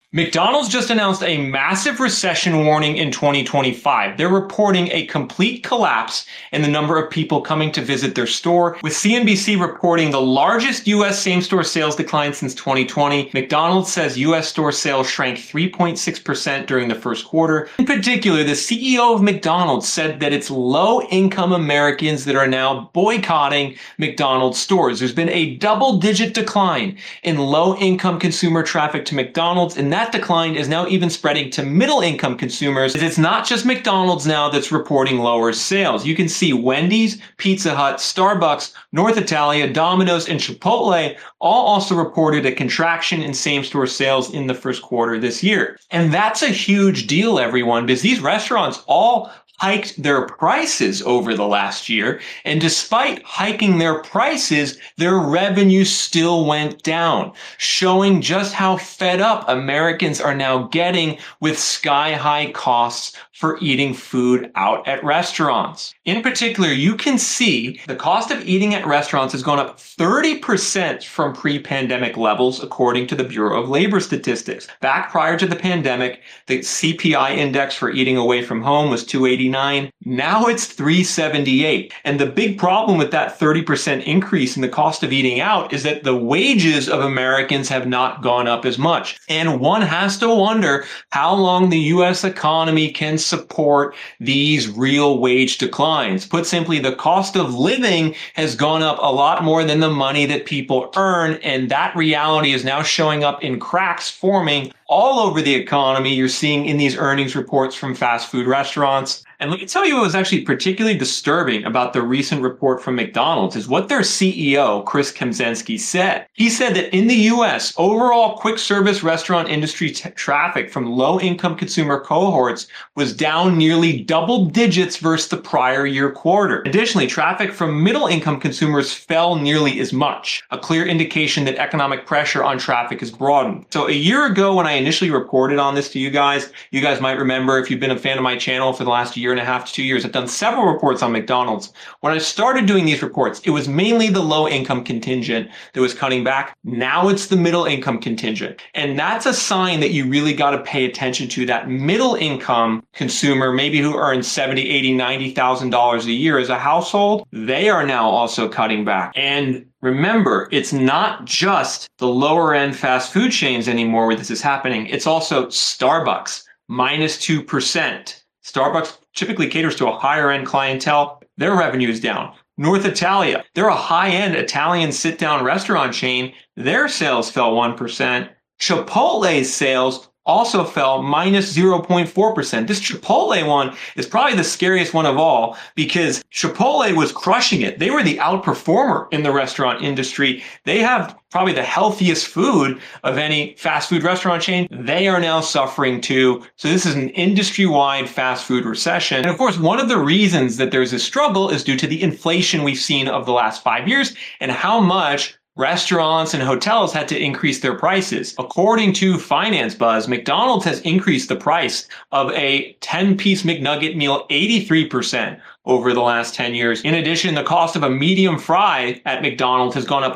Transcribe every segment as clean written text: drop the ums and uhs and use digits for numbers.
McDonald's just announced a massive recession warning in 2025. They're reporting a complete collapse in the number of people coming to visit their store, with CNBC reporting the largest U.S. same-store sales decline since 2020. McDonald's says U.S. store sales shrank 3.6% during the first quarter. In particular, the CEO of McDonald's said that it's low-income Americans that are now boycotting McDonald's stores. There's been a double-digit decline in low-income consumer traffic to McDonald's, and that decline is now even spreading to middle-income consumers. It's not just McDonald's now that's reporting lower sales. You can see Wendy's, Pizza Hut, Starbucks, North Italia, Domino's, and Chipotle all also reported a contraction in same-store sales in the first quarter this year. And that's a huge deal, everyone, because these restaurants all hiked their prices over the last year. And despite hiking their prices, their revenue still went down, showing just how fed up Americans are now getting with sky-high costs for eating food out at restaurants. In particular, you can see the cost of eating at restaurants has gone up 30% from pre-pandemic levels, according to the Bureau of Labor Statistics. Back prior to the pandemic, the CPI index for eating away from home was 289. Now it's 378. And the big problem with that 30% increase in the cost of eating out is that the wages of Americans have not gone up as much. And one has to wonder how long the U.S. economy can support these real wage declines. Put simply, the cost of living has gone up a lot more than the money that people earn, and that reality is now showing up in cracks forming all over the economy. You're seeing in these earnings reports from fast food restaurants. And let me tell you what was actually particularly disturbing about the recent report from McDonald's is what their CEO, Chris Kempczinski, said. He said that in the U.S., overall quick service restaurant industry traffic from low-income consumer cohorts was down nearly double digits versus the prior year quarter. Additionally, traffic from middle-income consumers fell nearly as much, a clear indication that economic pressure on traffic has broadened. So a year ago when I initially reported on this to you guys might remember, if you've been a fan of my channel for the last year and a half to 2 years, I've done several reports on McDonald's. When I started doing these reports, it was mainly the low income contingent that was cutting back. Now it's the middle income contingent. And that's a sign that you really got to pay attention to. That middle income consumer, maybe who earns $70,000, $80,000, $90,000 a year as a household, they are now also cutting back. And remember, it's not just the lower end fast food chains anymore where this is happening. It's also Starbucks, minus 2%. Starbucks typically caters to a higher end clientele. Their revenue is down. North Italia, they're a high end Italian sit down restaurant chain. Their sales fell 1%. Chipotle's sales also fell minus 0.4%. This Chipotle one is probably the scariest one of all because Chipotle was crushing it. They were the outperformer in the restaurant industry. They have probably the healthiest food of any fast food restaurant chain. They are now suffering too. So this is an industry-wide fast food recession. And of course, one of the reasons that there's a struggle is due to the inflation we've seen of the last 5 years and how much restaurants and hotels had to increase their prices. According to Finance Buzz, McDonald's has increased the price of a 10-piece McNugget meal 83% over the last 10 years. In addition, the cost of a medium fry at McDonald's has gone up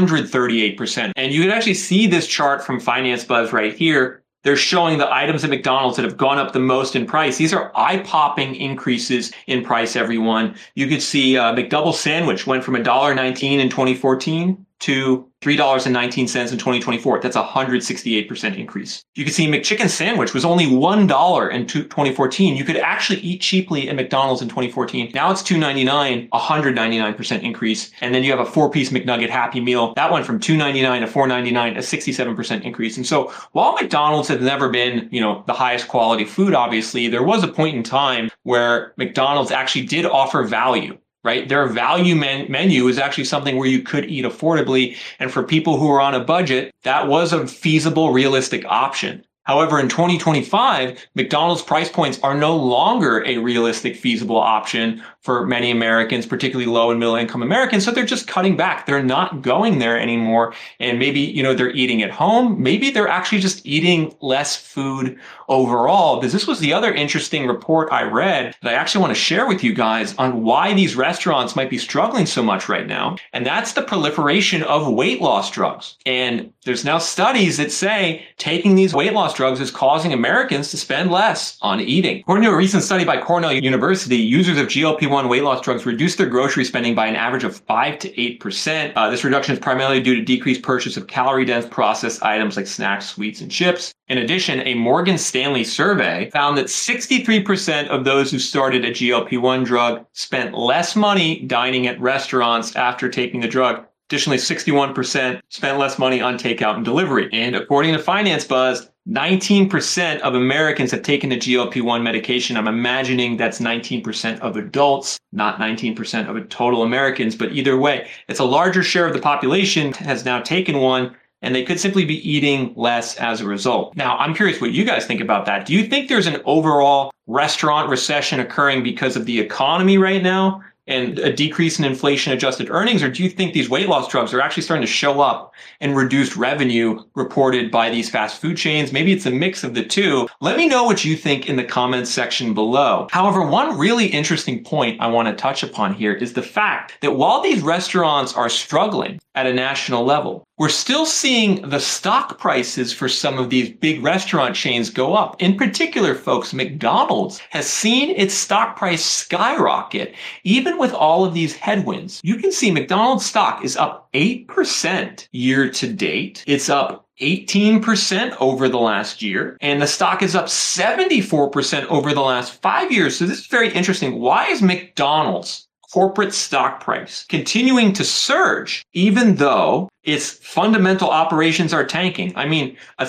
138%. And you can actually see this chart from Finance Buzz right here. They're showing the items at McDonald's that have gone up the most in price. These are eye-popping increases in price, everyone. You could see McDouble sandwich went from $1.19 in 2014 to $3.19 in 2024. That's a 168% increase. You can see McChicken sandwich was only $1 in 2014. You could actually eat cheaply at McDonald's in 2014. Now it's $2.99, 199% increase. And then you have a 4-piece McNugget Happy Meal. That went from $2.99 to $4.99, a 67% increase. And so while McDonald's has never been, the highest quality food, obviously, there was a point in time where McDonald's actually did offer value. Right? Their value menu is actually something where you could eat affordably. And for people who are on a budget, that was a feasible, realistic option. However, in 2025, McDonald's price points are no longer a realistic, feasible option for many Americans, particularly low and middle income Americans. So they're just cutting back. They're not going there anymore. And maybe, they're eating at home. Maybe they're actually just eating less food overall. Because this was the other interesting report I read that I actually want to share with you guys on why these restaurants might be struggling so much right now. And that's the proliferation of weight loss drugs. And there's now studies that say taking these weight loss drugs is causing Americans to spend less on eating. According to a recent study by Cornell University, users of GLP-1 weight loss drugs reduced their grocery spending by an average of 5 to 8%. This reduction is primarily due to decreased purchase of calorie-dense processed items like snacks, sweets, and chips. In addition, a Morgan Stanley survey found that 63% of those who started a GLP-1 drug spent less money dining at restaurants after taking the drug. Additionally, 61% spent less money on takeout and delivery. And according to Finance Buzz, 19% of Americans have taken a GLP-1 medication. I'm imagining that's 19% of adults, not 19% of total Americans. But either way, it's a larger share of the population has now taken one, and they could simply be eating less as a result. Now, I'm curious what you guys think about that. Do you think there's an overall restaurant recession occurring because of the economy right now and a decrease in inflation-adjusted earnings, or do you think these weight loss drugs are actually starting to show up in reduced revenue reported by these fast food chains? Maybe it's a mix of the two. Let me know what you think in the comments section below. However, one really interesting point I want to touch upon here is the fact that while these restaurants are struggling at a national level, we're still seeing the stock prices for some of these big restaurant chains go up. In particular, folks, McDonald's has seen its stock price skyrocket. Even with all of these headwinds, you can see McDonald's stock is up 8% year to date. It's up 18% over the last year, and the stock is up 74% over the last 5 years. So this is very interesting. Why is McDonald's corporate stock price continuing to surge even though its fundamental operations are tanking? I mean, a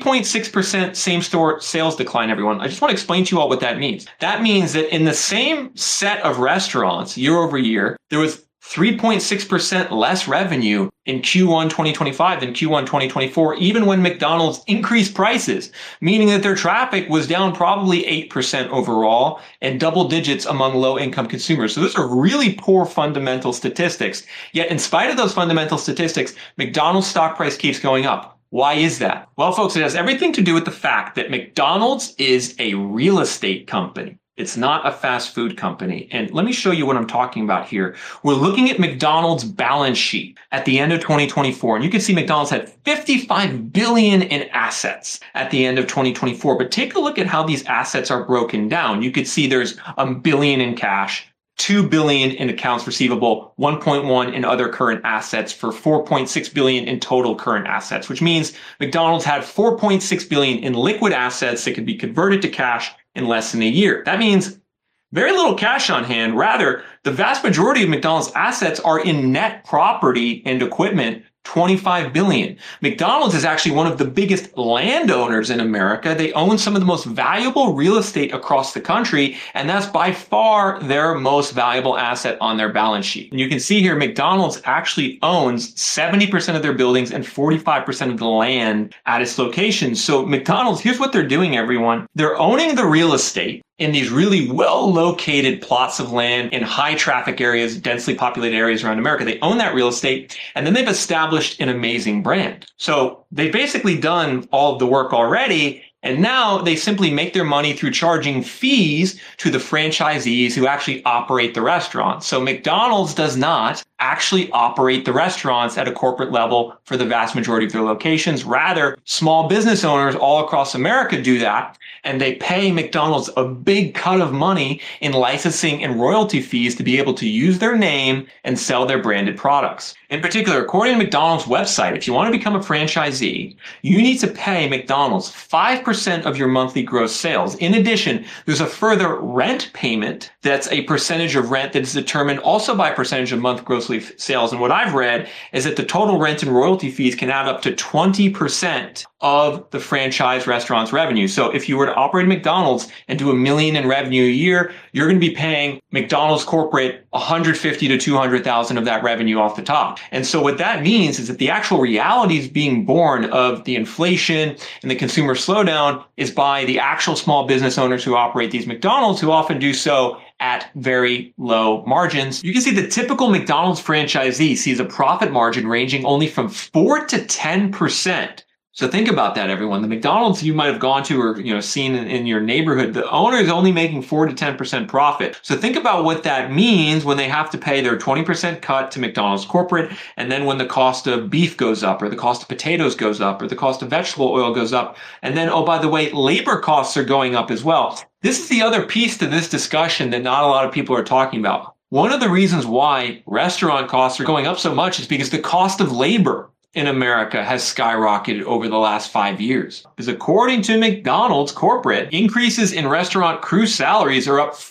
3.6% same-store sales decline, everyone. I just want to explain to you all what that means. That means that in the same set of restaurants year over year, there was 3.6% less revenue in Q1 2025 than Q1 2024, even when McDonald's increased prices, meaning that their traffic was down probably 8% overall and double digits among low-income consumers. So those are really poor fundamental statistics. Yet in spite of those fundamental statistics, McDonald's stock price keeps going up. Why is that? Well, folks, it has everything to do with the fact that McDonald's is a real estate company. It's not a fast food company. And let me show you what I'm talking about here. We're looking at McDonald's balance sheet at the end of 2024. And you can see McDonald's had $55 billion in assets at the end of 2024. But take a look at how these assets are broken down. You could see there's $1 billion in cash, $2 billion in accounts receivable, 1.1 in other current assets for 4.6 billion in total current assets, which means McDonald's had 4.6 billion in liquid assets that could be converted to cash in less than a year. That means very little cash on hand. Rather, the vast majority of McDonald's assets are in net property and equipment, 25 billion. McDonald's is actually one of the biggest landowners in America. They own some of the most valuable real estate across the country, and that's by far their most valuable asset on their balance sheet. And you can see here, McDonald's actually owns 70% of their buildings and 45% of the land at its locations. So McDonald's, here's what they're doing, everyone. They're owning the real estate in these really well-located plots of land in high traffic areas, densely populated areas around America. They own that real estate, and then they've established an amazing brand. So they've basically done all of the work already, and now they simply make their money through charging fees to the franchisees who actually operate the restaurants. So McDonald's does not actually operate the restaurants at a corporate level for the vast majority of their locations. Rather, small business owners all across America do that, and they pay McDonald's a big cut of money in licensing and royalty fees to be able to use their name and sell their branded products. In particular, according to McDonald's website, if you want to become a franchisee, you need to pay McDonald's 5% of your monthly gross sales. In addition, there's a further rent payment that's a percentage of rent that is determined also by a percentage of month gross sales. And what I've read is that the total rent and royalty fees can add up to 20% of the franchise restaurant's revenue. So if you were to operate McDonald's and do $1 million in revenue a year, you're going to be paying McDonald's corporate $150,000 to $200,000 of that revenue off the top. And so what that means is that the actual realities being born of the inflation and the consumer slowdown is by the actual small business owners who operate these McDonald's, who often do so at very low margins. You can see the typical McDonald's franchisee sees a profit margin ranging only from 4 to 10%. So think about that, everyone. The McDonald's you might have gone to or seen in your neighborhood, the owner is only making 4 to 10% profit. So think about what that means when they have to pay their 20% cut to McDonald's corporate, and then when the cost of beef goes up, or the cost of potatoes goes up, or the cost of vegetable oil goes up, and then, oh, by the way, labor costs are going up as well. This is the other piece to this discussion that not a lot of people are talking about. One of the reasons why restaurant costs are going up so much is because the cost of labor in America has skyrocketed over the last 5 years. Because according to McDonald's corporate, increases in restaurant crew salaries are up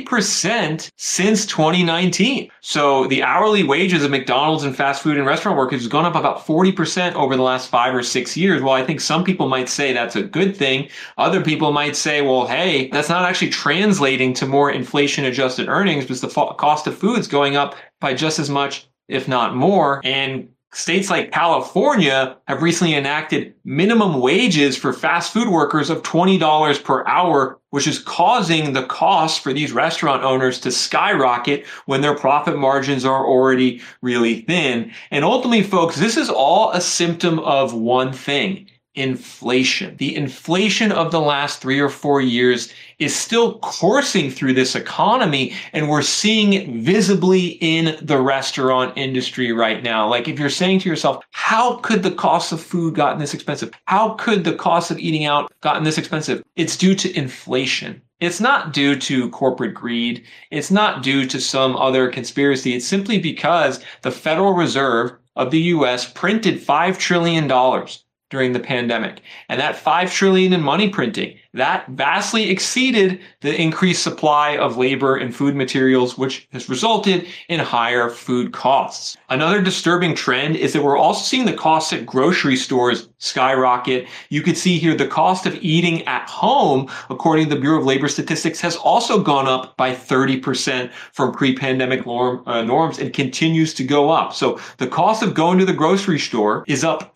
40% since 2019. So the hourly wages of McDonald's and fast food and restaurant workers has gone up about 40% over the last 5 or 6 years. Well, I think some people might say that's a good thing. Other people might say, well, hey, that's not actually translating to more inflation adjusted earnings because the cost of food is going up by just as much, if not more. And states like California have recently enacted minimum wages for fast food workers of $20 per hour, which is causing the cost for these restaurant owners to skyrocket when their profit margins are already really thin. And ultimately, folks, this is all a symptom of one thing: inflation. The inflation of the last 3 or 4 years is still coursing through this economy, and we're seeing it visibly in the restaurant industry right now. Like, if you're saying to yourself, how could the cost of food gotten this expensive? How could the cost of eating out gotten this expensive? It's due to inflation. It's not due to corporate greed. It's not due to some other conspiracy. It's simply because the Federal Reserve of the US printed $5 trillion during the pandemic. And that $5 trillion in money printing, that vastly exceeded the increased supply of labor and food materials, which has resulted in higher food costs. Another disturbing trend is that we're also seeing the costs at grocery stores skyrocket. You could see here the cost of eating at home, according to the Bureau of Labor Statistics, has also gone up by 30% from pre-pandemic norms and continues to go up. So the cost of going to the grocery store is up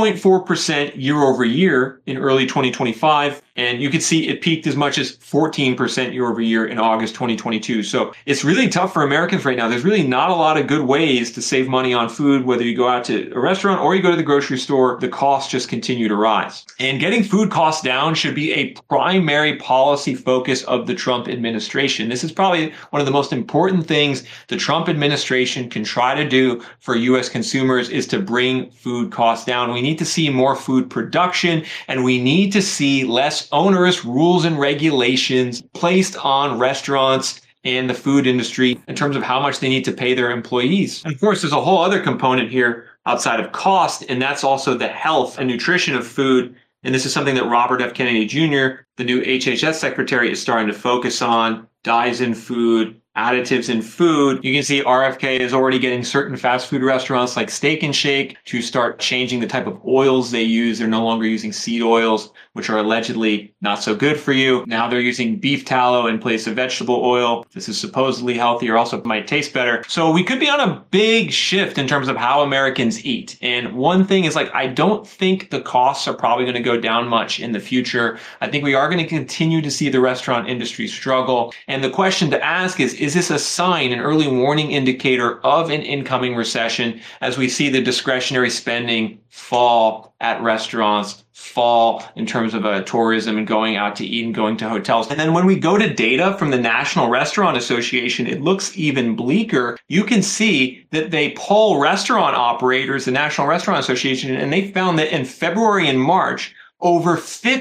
2.4% year over year in early 2025. And you can see it peaked as much as 14% year over year in August 2022. So it's really tough for Americans right now. There's really not a lot of good ways to save money on food, whether you go out to a restaurant or you go to the grocery store. The costs just continue to rise. And getting food costs down should be a primary policy focus of the Trump administration. This is probably one of the most important things the Trump administration can try to do for U.S. consumers is to bring food costs down. We need to see more food production, and we need to see less onerous rules and regulations placed on restaurants and the food industry in terms of how much they need to pay their employees. And of course, there's a whole other component here outside of cost, and that's also the health and nutrition of food. And this is something that Robert F. Kennedy Jr., the new HHS secretary, is starting to focus on: dyes in food, additives in food. You can see RFK is already getting certain fast food restaurants like Steak and Shake to start changing the type of oils they use. They're no longer using seed oils, which are allegedly not so good for you. Now they're using beef tallow in place of vegetable oil. This is supposedly healthier, also might taste better. So we could be on a big shift in terms of how Americans eat. And one thing is, I don't think the costs are probably going to go down much in the future. I think we are going to continue to see the restaurant industry struggle. And the question to ask is this a sign, an early warning indicator of an incoming recession, as we see the discretionary spending fall at restaurants, fall in terms of tourism and going out to eat and going to hotels? And then when we go to data from the National Restaurant Association, it looks even bleaker. You can see that they poll restaurant operators, the National Restaurant Association, and they found that in February and March, over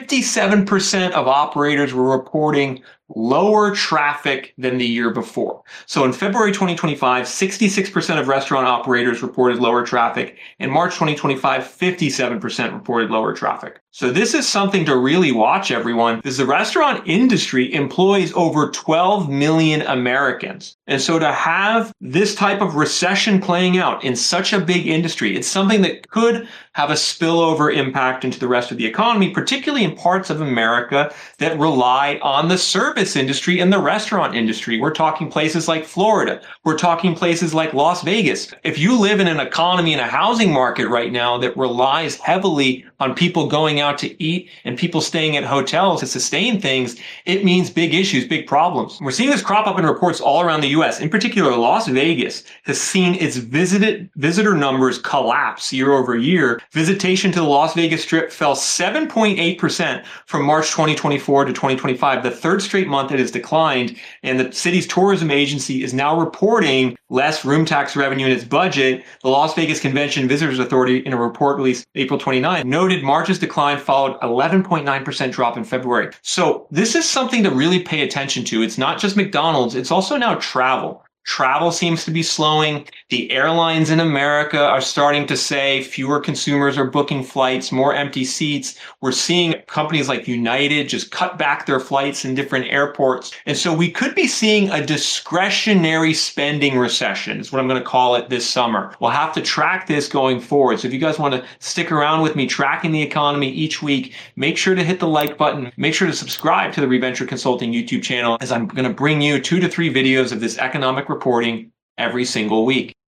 57% of operators were reporting lower traffic than the year before. So in February 2025, 66% of restaurant operators reported lower traffic. In March 2025, 57% reported lower traffic. So this is something to really watch, everyone, because the restaurant industry employs over 12 million Americans. And so to have this type of recession playing out in such a big industry, it's something that could have a spillover impact into the rest of the economy, particularly in parts of America that rely on the service industry and the restaurant industry. We're talking places like Florida. We're talking places like Las Vegas. If you live in an economy and a housing market right now that relies heavily on people going out to eat and people staying at hotels to sustain things, it means big issues, big problems. We're seeing this crop up in reports all around the US. In particular, Las Vegas has seen its visitor numbers collapse year over year. Visitation to the Las Vegas Strip fell 7.8% from March 2024 to 2025, the third straight month it has declined. And the city's tourism agency is now reporting less room tax revenue in its budget. The Las Vegas Convention Visitors Authority, in a report released April 29, noted March's decline followed 11.9% drop in February. So this is something to really pay attention to. It's not just McDonald's, it's also now travel. Travel seems to be slowing. The airlines in America are starting to say fewer consumers are booking flights, more empty seats. We're seeing companies like United just cut back their flights in different airports. And so we could be seeing a discretionary spending recession, is what I'm going to call it this summer. We'll have to track this going forward. So if you guys want to stick around with me tracking the economy each week, make sure to hit the like button. Make sure to subscribe to the Reventure Consulting YouTube channel, as I'm going to bring you 2 to 3 videos of this economic reporting every single week.